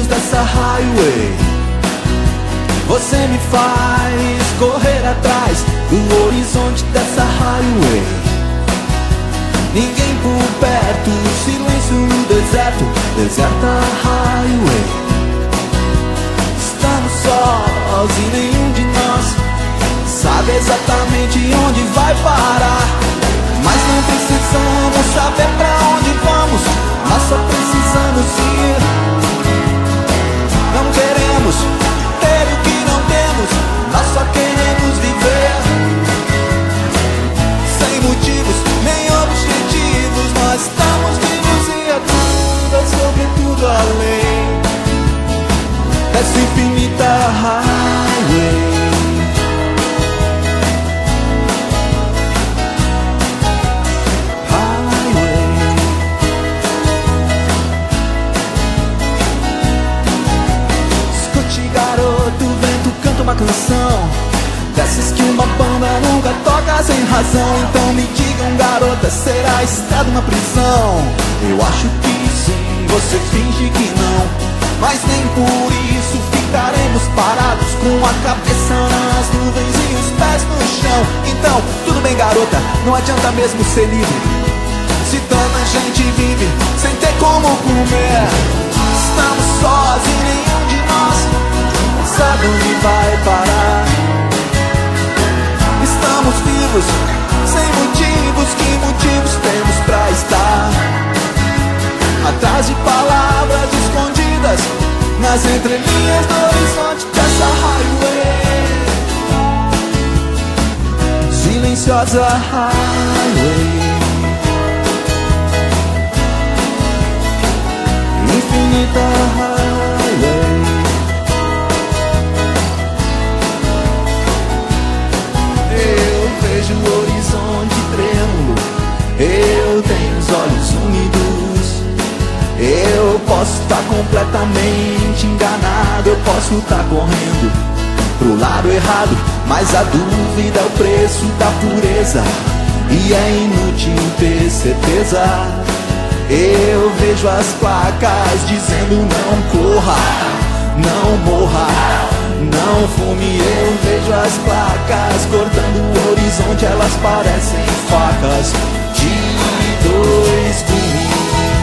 luz dessa highway. Você me faz correr atrás do horizonte dessa highway. Ninguém por perto, silêncio no deserto, deserta highway. Estamos sós e nenhum de nós sabe exatamente onde vai parar. Mas não precisamos saber pra onde vamos, nós só precisamos ir. Não queremos ter o que não temos, nós só queremos viver. Sem motivos, nem objetivos, nós estamos vivos e é tudo, é sobretudo além dessa infinita highway. Uma canção dessas que uma banda nunca toca sem razão. Então me digam, garota, será estado uma prisão? Eu acho que sim, você finge que não, mas nem por isso ficaremos parados com a cabeça nas nuvens e os pés no chão. Então, tudo bem, garota, não adianta mesmo ser livre se tanta gente vive sem ter como comer. Estamos sós e nenhum de nós sabe onde vai parar. Estamos vivos, sem motivos, que motivos temos pra estar atrás de palavras escondidas nas entrelinhas do horizonte dessa highway. Silenciosa highway, infinita highway. Vejo o horizonte trêmulo, eu tenho os olhos úmidos. Eu posso estar completamente enganado, eu posso estar correndo pro lado errado, mas a dúvida é o preço da pureza e é inútil ter certeza. Eu vejo as placas dizendo não corra, não morra, não fume. Eu vejo as placas cortando o horizonte, elas parecem facas de dois gumes.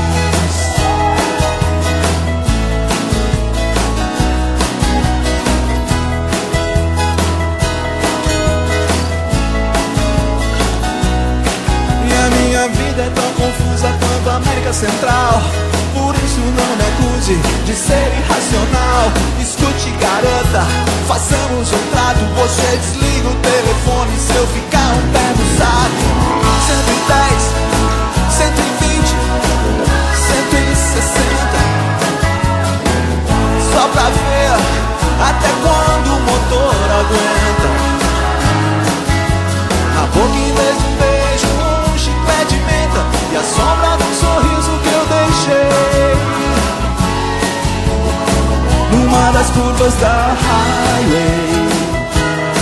E a minha vida é tão confusa quanto a América Central. Por isso não me acuse de ser irracional. Escute, garota, façamos um trato. Você desliga o telefone se eu ficar um pé no saco. 110, 120, 160, só pra ver até quando o motor aguenta. A boca em vez de um beijo, um chiclete de menta e a sombra de um sorriso que eu deixei numa das curvas da highway.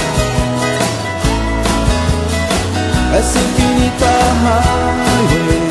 Essa infinita highway.